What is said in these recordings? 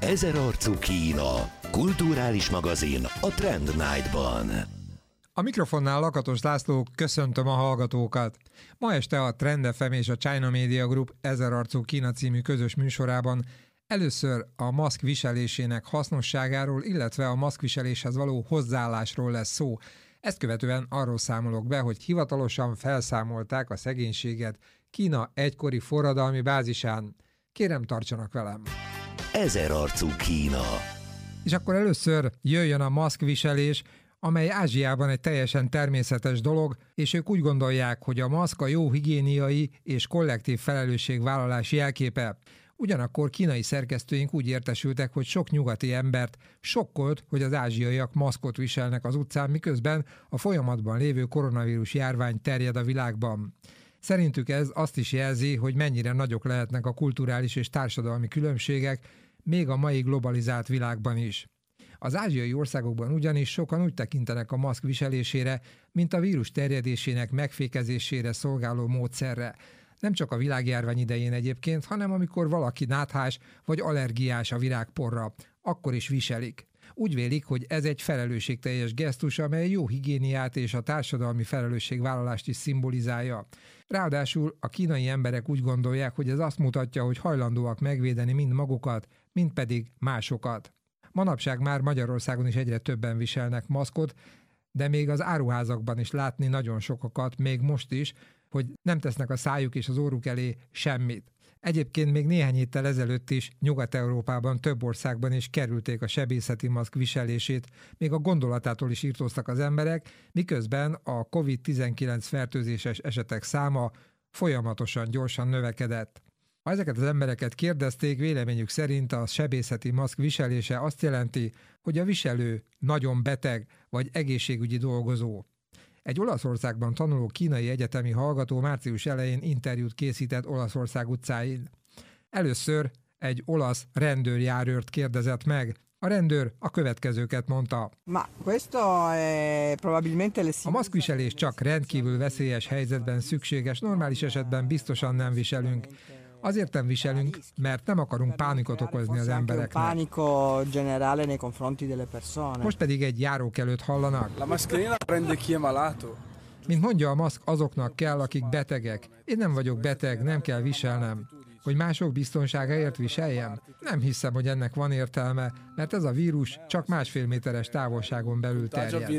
Ezer arcú Kína. Kulturális magazin a Trend Night-ban. A mikrofonnál Lakatos László, köszöntöm a hallgatókat. Ma este a Trend FM és a China Media Group Ezer arcú Kína című közös műsorában először a maszk viselésének hasznosságáról, illetve a maszkviseléshez való hozzáállásról lesz szó. Ezt követően arról számolok be, hogy hivatalosan felszámolták a szegénységet Kína egykori forradalmi bázisán. Kérem, tartsanak velem! Ezer arcú Kína. És akkor először jöjjön a maszkviselés, amely Ázsiában egy teljesen természetes dolog, és ők úgy gondolják, hogy a maszk a jó higiéniai és kollektív felelősségvállalás jelképe. Ugyanakkor kínai szerkesztőink úgy értesültek, hogy sok nyugati embert sokkolt, hogy az ázsiaiak maszkot viselnek az utcán, miközben a folyamatban lévő koronavírus járvány terjed a világban. Szerintük ez azt is jelzi, hogy mennyire nagyok lehetnek a kulturális és társadalmi különbségek, még a mai globalizált világban is. Az ázsiai országokban ugyanis sokan úgy tekintenek a maszk viselésére, mint a vírus terjedésének megfékezésére szolgáló módszerre. Nem csak a világjárvány idején egyébként, hanem amikor valaki náthás vagy allergiás a virágporra, akkor is viselik. Úgy vélik, hogy ez egy felelősségteljes gesztus, amely jó higiéniát és a társadalmi felelősségvállalást is szimbolizálja. Ráadásul a kínai emberek úgy gondolják, hogy ez azt mutatja, hogy hajlandóak megvédeni mind magukat, mind pedig másokat. Manapság már Magyarországon is egyre többen viselnek maszkot, de még az áruházakban is látni nagyon sokakat, még most is, hogy nem tesznek a szájuk és az óruk elé semmit. Egyébként még néhány héttel ezelőtt is Nyugat-Európában több országban is kerülték a sebészeti maszk viselését, még a gondolatától is írtóztak az emberek, miközben a COVID-19 fertőzéses esetek száma folyamatosan gyorsan növekedett. Ha ezeket az embereket kérdezték, véleményük szerint a sebészeti maszk viselése azt jelenti, hogy a viselő nagyon beteg vagy egészségügyi dolgozó. Egy Olaszországban tanuló kínai egyetemi hallgató március elején interjút készített Olaszország utcáin. Először egy olasz rendőrjárőrt kérdezett meg. A rendőr a következőket mondta. A maszkviselés csak rendkívül veszélyes helyzetben szükséges, normális esetben biztosan nem viselünk. Azért nem viselünk, mert nem akarunk pánikot okozni az embereknek. Most pedig egy járókelőt hallanak. Mint mondja, a maszk azoknak kell, akik betegek. Én nem vagyok beteg, nem kell viselnem. Hogy mások biztonságáért viseljem? Nem hiszem, hogy ennek van értelme, mert ez a vírus csak 1,5 méteres távolságon belül terjed.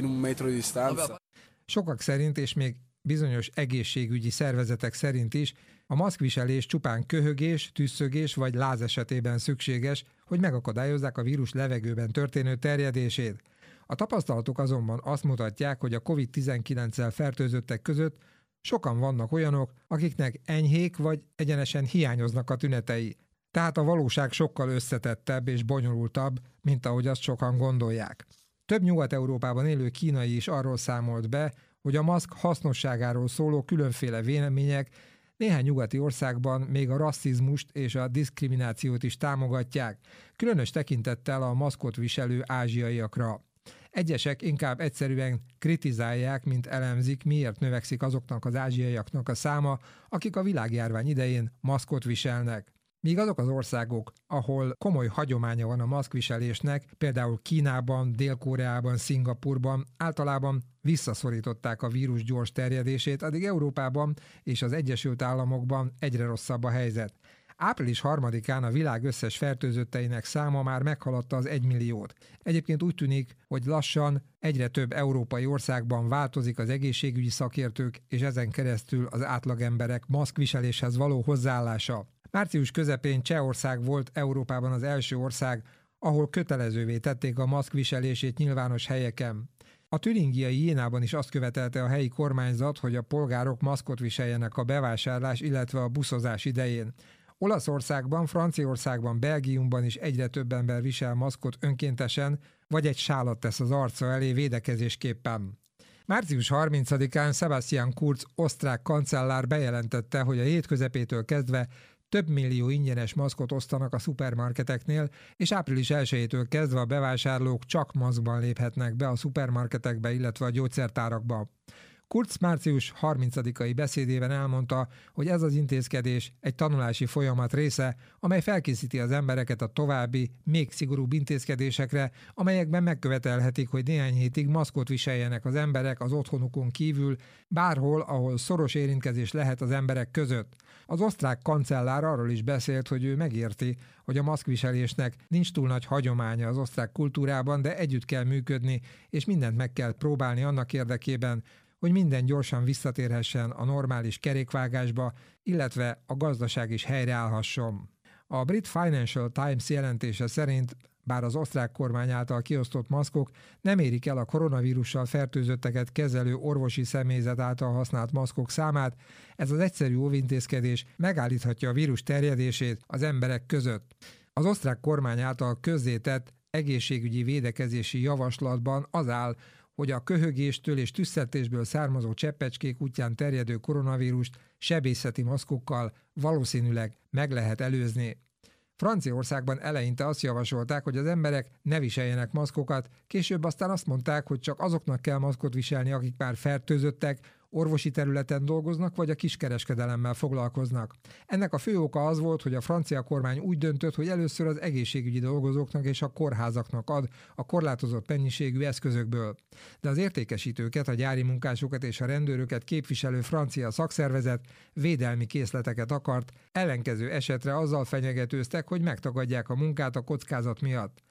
Sokak szerint, és még bizonyos egészségügyi szervezetek szerint is, a maszkviselés csupán köhögés, tüsszögés vagy láz esetében szükséges, hogy megakadályozzák a vírus levegőben történő terjedését. A tapasztalatok azonban azt mutatják, hogy a COVID-19-el fertőzöttek között sokan vannak olyanok, akiknek enyhék vagy egyenesen hiányoznak a tünetei. Tehát a valóság sokkal összetettebb és bonyolultabb, mint ahogy azt sokan gondolják. Több Nyugat-Európában élő kínai is arról számolt be, hogy a maszk hasznosságáról szóló különféle vélemények néhány nyugati országban még a rasszizmust és a diszkriminációt is támogatják, különös tekintettel a maszkot viselő ázsiaiakra. Egyesek inkább egyszerűen kritizálják, mint elemzik, miért növekszik azoknak az ázsiaiaknak a száma, akik a világjárvány idején maszkot viselnek. Míg azok az országok, ahol komoly hagyománya van a maszkviselésnek, például Kínában, Dél-Koreában, Szingapurban általában visszaszorították a vírus gyors terjedését, addig Európában és az Egyesült Államokban egyre rosszabb a helyzet. Április 3-án a világ összes fertőzötteinek száma már meghaladta az 1 milliót. Egyébként úgy tűnik, hogy lassan egyre több európai országban változik az egészségügyi szakértők és ezen keresztül az átlagemberek maszkviseléshez való hozzáállása. Március közepén Csehország volt Európában az első ország, ahol kötelezővé tették a maszkviselését nyilvános helyeken. A türingiai Jénában is azt követelte a helyi kormányzat, hogy a polgárok maszkot viseljenek a bevásárlás, illetve a buszozás idején. Olaszországban, Franciaországban, Belgiumban is egyre több ember visel maszkot önkéntesen, vagy egy sálat tesz az arca elé védekezésképpen. Március 30-án Sebastian Kurz osztrák kancellár bejelentette, hogy a hét közepétől kezdve több millió ingyenes maszkot osztanak a szupermarketeknél, és április 1-től kezdve a bevásárlók csak maszkban léphetnek be a szupermarketekbe, illetve a gyógyszertárakba. Kurz március 30-ai beszédében elmondta, hogy ez az intézkedés egy tanulási folyamat része, amely felkészíti az embereket a további, még szigorúbb intézkedésekre, amelyekben megkövetelhetik, hogy néhány hétig maszkot viseljenek az emberek az otthonukon kívül, bárhol, ahol szoros érintkezés lehet az emberek között. Az osztrák kancellár arról is beszélt, hogy ő megérti, hogy a maszkviselésnek nincs túl nagy hagyománya az osztrák kultúrában, de együtt kell működni, és mindent meg kell próbálni annak érdekében, hogy minden gyorsan visszatérhessen a normális kerékvágásba, illetve a gazdaság is helyreállhasson. A brit Financial Times jelentése szerint, bár az osztrák kormány által kiosztott maszkok nem érik el a koronavírussal fertőzötteket kezelő orvosi személyzet által használt maszkok számát, ez az egyszerű óvintézkedés megállíthatja a vírus terjedését az emberek között. Az osztrák kormány által közzétett egészségügyi védekezési javaslatban az áll, hogy a köhögéstől és tüsszetésből származó cseppecskék útján terjedő koronavírust sebészeti maszkokkal valószínűleg meg lehet előzni. Franciaországban eleinte azt javasolták, hogy az emberek ne viseljenek maszkokat, később aztán azt mondták, hogy csak azoknak kell maszkot viselni, akik már fertőzöttek, orvosi területen dolgoznak, vagy a kiskereskedelemmel foglalkoznak. Ennek a fő oka az volt, hogy a francia kormány úgy döntött, hogy először az egészségügyi dolgozóknak és a kórházaknak ad a korlátozott mennyiségű eszközökből. De az értékesítőket, a gyári munkásokat és a rendőröket képviselő francia szakszervezet védelmi készleteket akart, ellenkező esetre azzal fenyegetőztek, hogy megtagadják a munkát a kockázat miatt.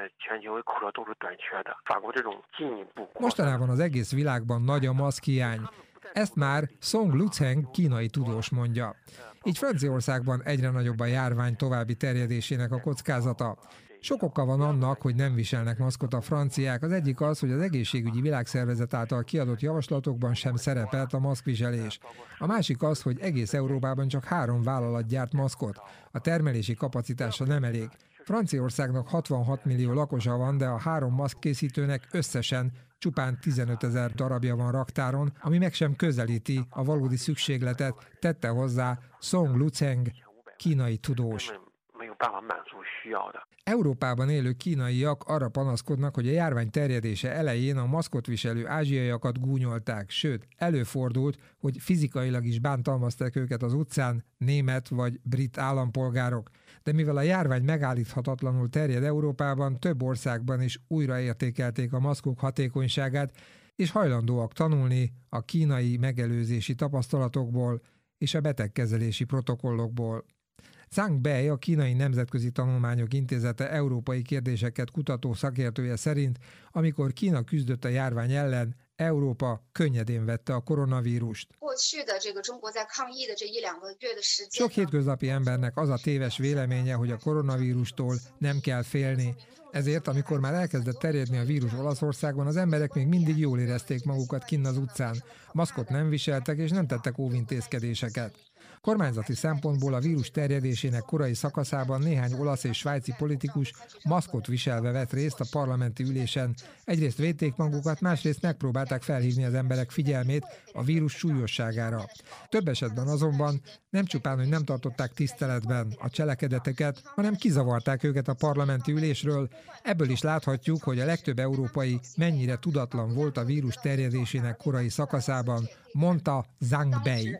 Mostanában az egész világban nagy a maszkhiány. Ezt már Song Luceng kínai tudós mondja. Így Franciaországban egyre nagyobb a járvány további terjedésének a kockázata. Sok oka van annak, hogy nem viselnek maszkot a franciák. Az egyik az, hogy az egészségügyi világszervezet által kiadott javaslatokban sem szerepelt a maszkviselés. A másik az, hogy egész Európában csak 3 vállalat gyárt maszkot. A termelési kapacitása nem elég. Franciaországnak 66 millió lakosa van, de a 3 maszkkészítőnek összesen csupán 15 000 darabja van raktáron, ami meg sem közelíti a valódi szükségletet, tette hozzá Song Luceng, kínai tudós. Európában élő kínaiak arra panaszkodnak, hogy a járvány terjedése elején a maszkot viselő ázsiaiakat gúnyolták, sőt, előfordult, hogy fizikailag is bántalmazták őket az utcán német vagy brit állampolgárok. De mivel a járvány megállíthatatlanul terjed Európában, több országban is újraértékelték a maszkok hatékonyságát, és hajlandóak tanulni a kínai megelőzési tapasztalatokból és a betegkezelési protokollokból. Zhang Bei, a Kínai Nemzetközi Tanulmányok Intézete európai kérdéseket kutató szakértője szerint, amikor Kína küzdött a járvány ellen, Európa könnyedén vette a koronavírust. Sok hétköznapi embernek az a téves véleménye, hogy a koronavírustól nem kell félni. Ezért, amikor már elkezdett terjedni a vírus Olaszországban, az emberek még mindig jól érezték magukat kinn az utcán. Maszkot nem viseltek és nem tettek óvintézkedéseket. Kormányzati szempontból a vírus terjedésének korai szakaszában néhány olasz és svájci politikus maszkot viselve vett részt a parlamenti ülésen. Egyrészt védték magukat, másrészt megpróbálták felhívni az emberek figyelmét a vírus súlyosságára. Több esetben azonban nem csupán, hogy nem tartották tiszteletben a cselekedeteket, hanem kizavarták őket a parlamenti ülésről. Ebből is láthatjuk, hogy a legtöbb európai mennyire tudatlan volt a vírus terjedésének korai szakaszában, mondta Zhang Bei.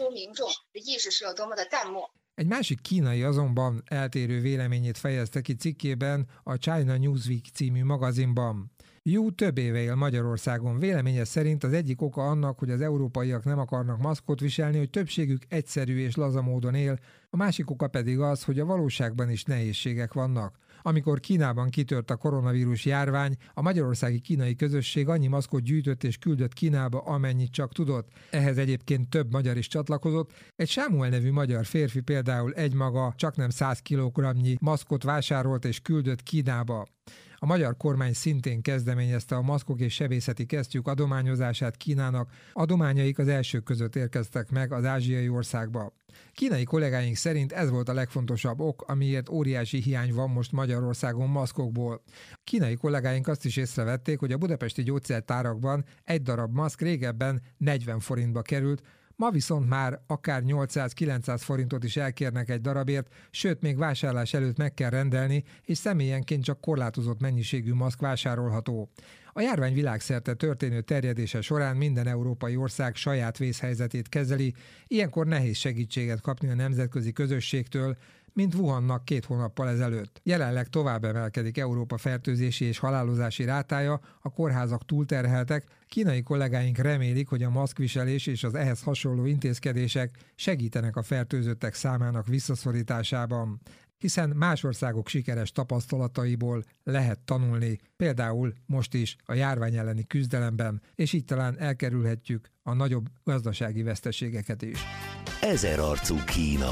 Egy másik kínai azonban eltérő véleményét fejezte ki cikkében a China Newsweek című magazinban. Yu több éve él Magyarországon. Véleménye szerint az egyik oka annak, hogy az európaiak nem akarnak maszkot viselni, hogy többségük egyszerű és laza módon él, a másik oka pedig az, hogy a valóságban is nehézségek vannak. Amikor Kínában kitört a koronavírus járvány, a magyarországi kínai közösség annyi maszkot gyűjtött és küldött Kínába, amennyit csak tudott. Ehhez egyébként több magyar is csatlakozott. Egy Sámuel nevű magyar férfi például egymaga csaknem 100 kg-nyi maszkot vásárolt és küldött Kínába. A magyar kormány szintén kezdeményezte a maszkok és sebészeti kesztyűk adományozását Kínának, adományaik az elsők között érkeztek meg az ázsiai országba. Kínai kollégáink szerint ez volt a legfontosabb ok, amiért óriási hiány van most Magyarországon maszkokból. Kínai kollégáink azt is észrevették, hogy a budapesti gyógyszertárakban egy darab maszk régebben 40 forintba került, ma viszont már akár 800-900 forintot is elkérnek egy darabért, sőt még vásárlás előtt meg kell rendelni, és személyenként csak korlátozott mennyiségű maszk vásárolható. A járvány világszerte történő terjedése során minden európai ország saját vészhelyzetét kezeli, ilyenkor nehéz segítséget kapni a nemzetközi közösségtől, mint Wuhannak 2 hónappal ezelőtt. Jelenleg tovább emelkedik Európa fertőzési és halálozási rátája, a kórházak túlterheltek, kínai kollégáink remélik, hogy a maszkviselés és az ehhez hasonló intézkedések segítenek a fertőzöttek számának visszaszorításában, hiszen más országok sikeres tapasztalataiból lehet tanulni, például most is a járvány elleni küzdelemben, és így talán elkerülhetjük a nagyobb gazdasági veszteségeket is. Ezerarcú Kína.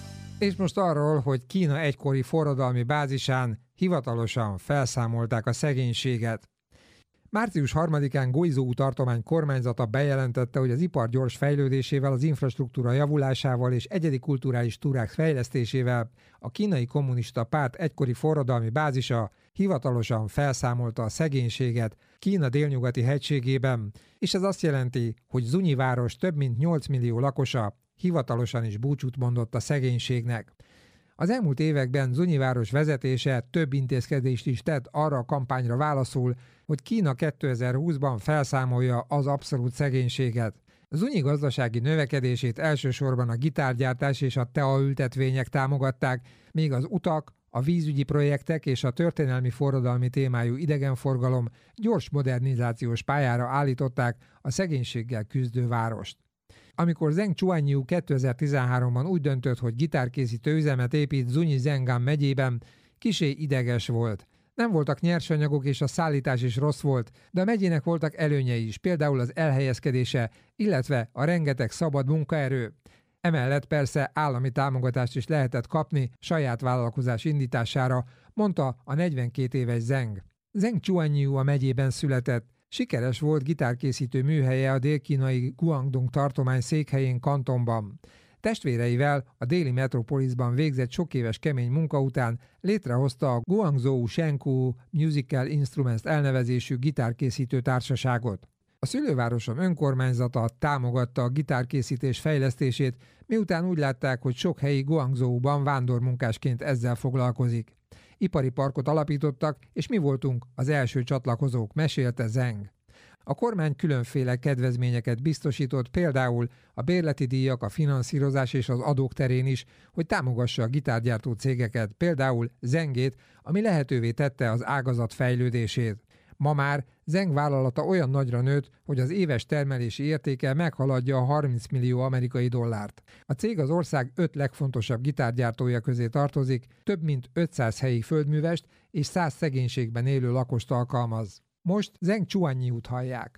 És most arról, hogy Kína egykori forradalmi bázisán hivatalosan felszámolták a szegénységet. Március 3-án Guizhou tartomány kormányzata bejelentette, hogy az ipar gyors fejlődésével, az infrastruktúra javulásával és egyedi kulturális túrák fejlesztésével a kínai kommunista párt egykori forradalmi bázisa hivatalosan felszámolta a szegénységet Kína délnyugati hegységében, és ez azt jelenti, hogy Zunyi város több mint 8 millió lakosa hivatalosan is búcsút mondott a szegénységnek. Az elmúlt években Zunyi város vezetése több intézkedést is tett arra a kampányra válaszul, hogy Kína 2020-ban felszámolja az abszolút szegénységet. Zunyi gazdasági növekedését elsősorban a gitárgyártás és a teaültetvények támogatták, míg az utak, a vízügyi projektek és a történelmi forradalmi témájú idegenforgalom gyors modernizációs pályára állították a szegénységgel küzdő várost. Amikor Zheng Chuanyu 2013-ban úgy döntött, hogy gitárkészítő üzemet épít Zunyi Zhejiang megyében, kissé ideges volt. Nem voltak nyersanyagok és a szállítás is rossz volt, de a megyének voltak előnyei is, például az elhelyezkedése, illetve a rengeteg szabad munkaerő. Emellett persze állami támogatást is lehetett kapni saját vállalkozás indítására, mondta a 42 éves Zheng. Zheng Chuanyu a megyében született. Sikeres volt gitárkészítő műhelye a dél-kínai Guangdong tartomány székhelyén Kantonban. Testvéreivel a déli metropoliszban végzett sok éves kemény munka után létrehozta a Guangzhou Shenku Musical Instruments elnevezésű gitárkészítő társaságot. A szülővárosom önkormányzata támogatta a gitárkészítés fejlesztését, miután úgy látták, hogy sok helyi Guangzhouban vándormunkásként ezzel foglalkozik. Ipari parkot alapítottak, és mi voltunk az első csatlakozók, mesélte Zheng. A kormány különféle kedvezményeket biztosított, például a bérleti díjak, a finanszírozás és az adók terén is, hogy támogassa a gitárgyártó cégeket, például Zhengét, ami lehetővé tette az ágazat fejlődését. Ma már Zheng vállalata olyan nagyra nőtt, hogy az éves termelési értéke meghaladja a 30 millió amerikai dollárt. A cég az ország 5 legfontosabb gitárgyártója közé tartozik, több mint 500 helyi földművest és 100 szegénységben élő lakost alkalmaz. Most Zheng Chuanyút hallják.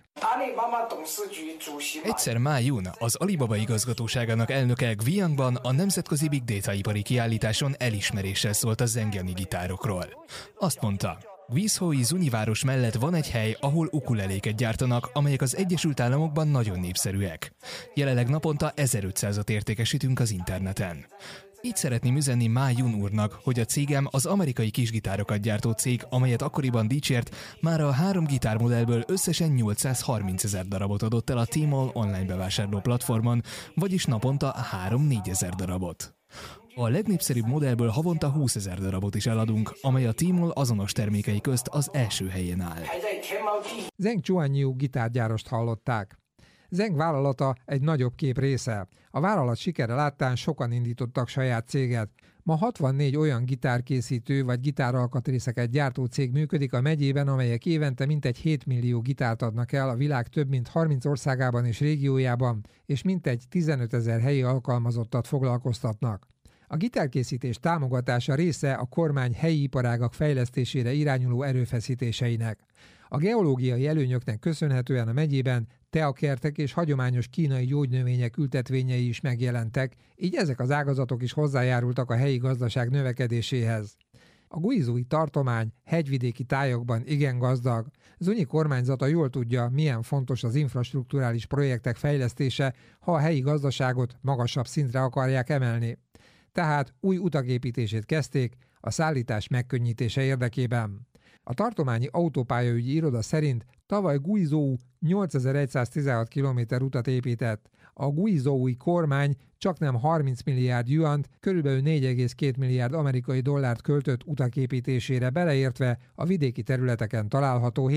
Egyszer Ma Yun, az Alibaba igazgatóságának elnöke Guiyangban a nemzetközi Big Data ipari kiállításon elismeréssel szólt a zhengiani gitárokról. Azt mondta, Guizhou Zunyi város mellett van egy hely, ahol ukuleléket gyártanak, amelyek az Egyesült Államokban nagyon népszerűek. Jelenleg naponta 1500-at értékesítünk az interneten. Így szeretném üzenni Ma Yun úrnak, hogy a cégem az amerikai kisgitárokat gyártó cég, amelyet akkoriban dicsért, már a 3 gitármodellből összesen 830 000 darabot adott el a Tmall online bevásárló platformon, vagyis naponta 3-4 ezer darabot. A legnépszerűbb modellből havonta 20 000 darabot is eladunk, amely a Tmall azonos termékei közt az első helyen áll. Zheng Chuanyu gitárgyárost hallották. Zheng vállalata egy nagyobb kép része. A vállalat sikere láttán sokan indítottak saját céget. Ma 64 olyan gitárkészítő vagy gitáralkatrészeket gyártó cég működik a megyében, amelyek évente mintegy 7 millió gitárt adnak el a világ több mint 30 országában és régiójában, és mintegy 15 000 helyi alkalmazottat foglalkoztatnak. A gitárkészítés támogatása része a kormány helyi iparágak fejlesztésére irányuló erőfeszítéseinek. A geológiai előnyöknek köszönhetően a megyében teakertek és hagyományos kínai gyógynövények ültetvényei is megjelentek, így ezek az ágazatok is hozzájárultak a helyi gazdaság növekedéséhez. A guizhoui tartomány hegyvidéki tájakban igen gazdag. Zunyi kormányzata jól tudja, milyen fontos az infrastrukturális projektek fejlesztése, ha a helyi gazdaságot magasabb szintre akarják emelni. Tehát új utak építését kezdték a szállítás megkönnyítése érdekében. A tartományi autópályaügyi iroda szerint tavaly Guizhou 8116 km utat épített. a guizhoui kormány csaknem 30 milliárd juant, körülbelül 4,2 milliárd amerikai dollárt költött utak építésére, beleértve a vidéki területeken található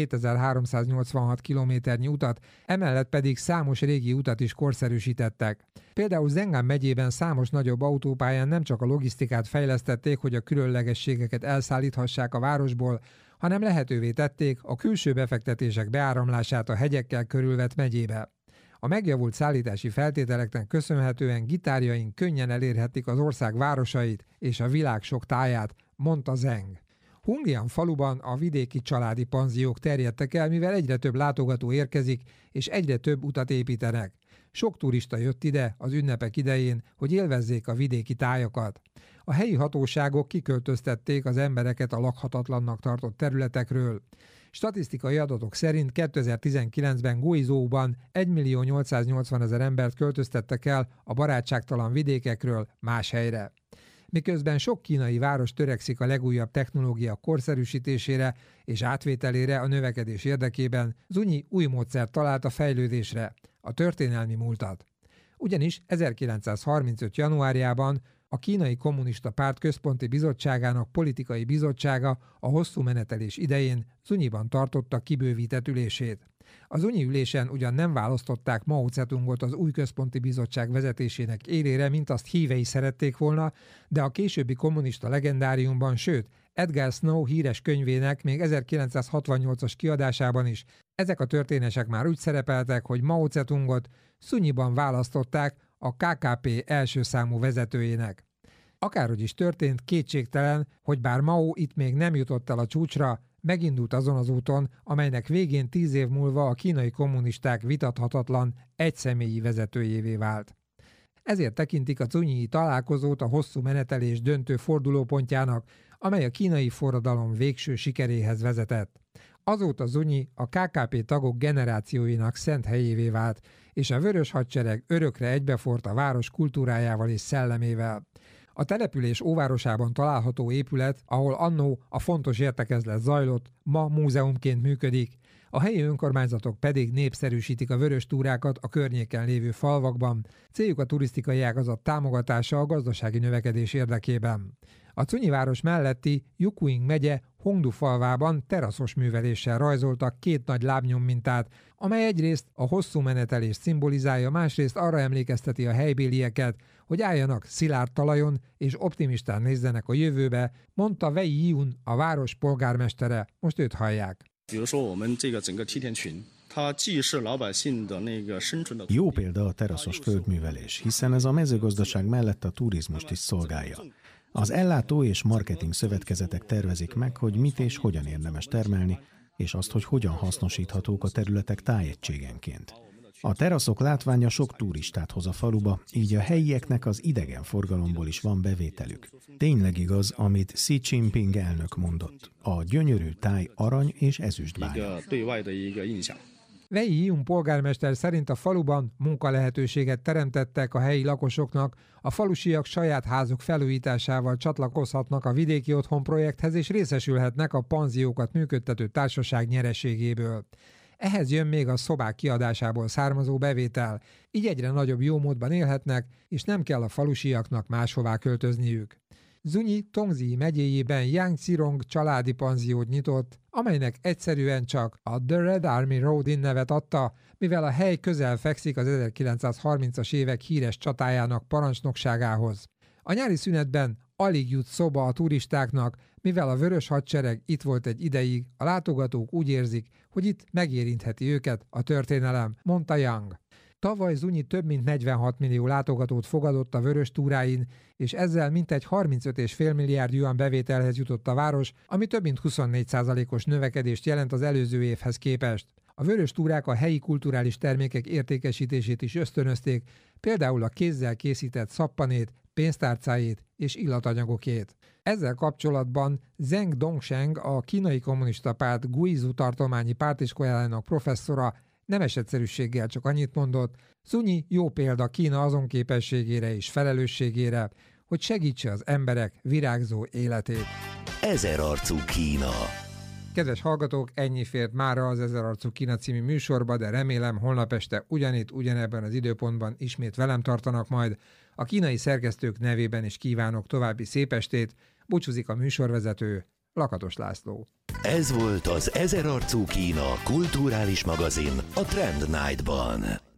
7386 kilométernyi utat, emellett pedig számos régi utat is korszerűsítettek. Például Zengán megyében számos nagyobb autópályán nem csak a logisztikát fejlesztették, hogy a különlegességeket elszállíthassák a városból, hanem lehetővé tették a külső befektetések beáramlását a hegyekkel körülvett megyébe. A megjavult szállítási feltételeknek köszönhetően gitárjaink könnyen elérhetik az ország városait és a világ sok táját, mondta Zeng. Hunglian faluban a vidéki családi panziók terjedtek el, mivel egyre több látogató érkezik, és egyre több utat építenek. Sok turista jött ide az ünnepek idején, hogy élvezzék a vidéki tájakat. A helyi hatóságok kiköltöztették az embereket a lakhatatlannak tartott területekről. Statisztikai adatok szerint 2019-ben Guizhouban 1.880.000 embert költöztettek el a barátságtalan vidékekről más helyre. Miközben sok kínai város törekszik a legújabb technológia korszerűsítésére és átvételére a növekedés érdekében, Zunyi új módszert talált a fejlődésre, a történelmi múltat. Ugyanis 1935. januárjában a Kínai Kommunista Párt Központi Bizottságának politikai bizottsága a hosszú menetelés idején Zunyiban tartotta kibővített ülését. Az Zunyi ülésen ugyan nem választották Mao Zedongot az új központi bizottság vezetésének élére, mint azt hívei szerették volna, de a későbbi kommunista legendáriumban, sőt, Edgar Snow híres könyvének még 1968-as kiadásában is ezek a történések már úgy szerepeltek, hogy Mao Zedongot Zunyiban választották a KKP első számú vezetőjének. Akárhogy is történt, kétségtelen, hogy bár Mao itt még nem jutott el a csúcsra, megindult azon az úton, amelynek végén 10 év múlva a kínai kommunisták vitathatatlan, egyszemélyi vezetőjévé vált. Ezért tekintik a zunyi találkozót a hosszú menetelés döntő fordulópontjának, amely a kínai forradalom végső sikeréhez vezetett. Azóta Zunyi a KKP tagok generációinak szent helyévé vált, és a Vörös Hadsereg örökre egybefort a város kultúrájával és szellemével. A település óvárosában található épület, ahol annó a fontos értekezlet zajlott, ma múzeumként működik, a helyi önkormányzatok pedig népszerűsítik a vörös túrákat a környéken lévő falvakban, céljuk a turisztikai ágazat támogatása a gazdasági növekedés érdekében. A Zunyi város melletti Yuquing megye Hongdu falvában teraszos műveléssel rajzoltak két nagy lábnyommintát, amely egyrészt a hosszú menetelést szimbolizálja, másrészt arra emlékezteti a helybélieket, hogy álljanak szilárd talajon és optimistán nézzenek a jövőbe, mondta Wei Yun, a város polgármestere. Most őt hallják. Jó példa a teraszos földművelés, hiszen ez a mezőgazdaság mellett a turizmust is szolgálja. Az ellátó és marketing szövetkezetek tervezik meg, hogy mit és hogyan érdemes termelni, és azt, hogy hogyan hasznosíthatók a területek tájegységenként. A teraszok látványa sok turistát hoz a faluba, így a helyieknek az idegenforgalomból is van bevételük. Tényleg igaz, amit Xi Jinping elnök mondott. A gyönyörű táj arany és ezüstbánya. Wei Yun polgármester szerint a faluban munkalehetőséget teremtettek a helyi lakosoknak, a falusiak saját házuk felújításával csatlakozhatnak a vidéki otthon projekthez és részesülhetnek a panziókat működtető társaság nyereségéből. Ehhez jön még a szobák kiadásából származó bevétel, így egyre nagyobb jómódban élhetnek, és nem kell a falusiaknak máshová költözniük. Zunyi Tongzi megyéjében Yang Cirong családi panziót nyitott, amelynek egyszerűen csak a The Red Army Road Inn nevet adta, mivel a hely közel fekszik az 1930-as évek híres csatájának parancsnokságához. A nyári szünetben alig jut szoba a turistáknak, mivel a Vörös Hadsereg itt volt egy ideig, a látogatók úgy érzik, hogy itt megérintheti őket a történelem, mondta Yang. Tavaly Zunyi több mint 46 millió látogatót fogadott a vörös túráin, és ezzel mintegy 35,5 milliárd yuan bevételhez jutott a város, ami több mint 24%-os növekedést jelent az előző évhez képest. A vörös túrák a helyi kulturális termékek értékesítését is ösztönözték, például a kézzel készített szappanét, pénztárcájét és illatanyagokét. Ezzel kapcsolatban Zeng Dongsheng, a Kínai Kommunista Párt Guizhou tartományi pártiskolájának professzora nemes egyszerűséggel csak annyit mondott, Zunyi jó példa Kína azon képességére és felelősségére, hogy segítse az emberek virágzó életét. Ezerarcú Kína. Kedves hallgatók, ennyi fért mára az 1000 arcú Kína című műsorba, de remélem holnap este ugyanitt, ugyanebben az időpontban ismét velem tartanak majd. A kínai szerkesztők nevében is kívánok további szép estét. Búcsúzik a műsorvezető, Lakatos László. Ez volt az 1000 arcú Kína kulturális magazin a Trend Night-ban.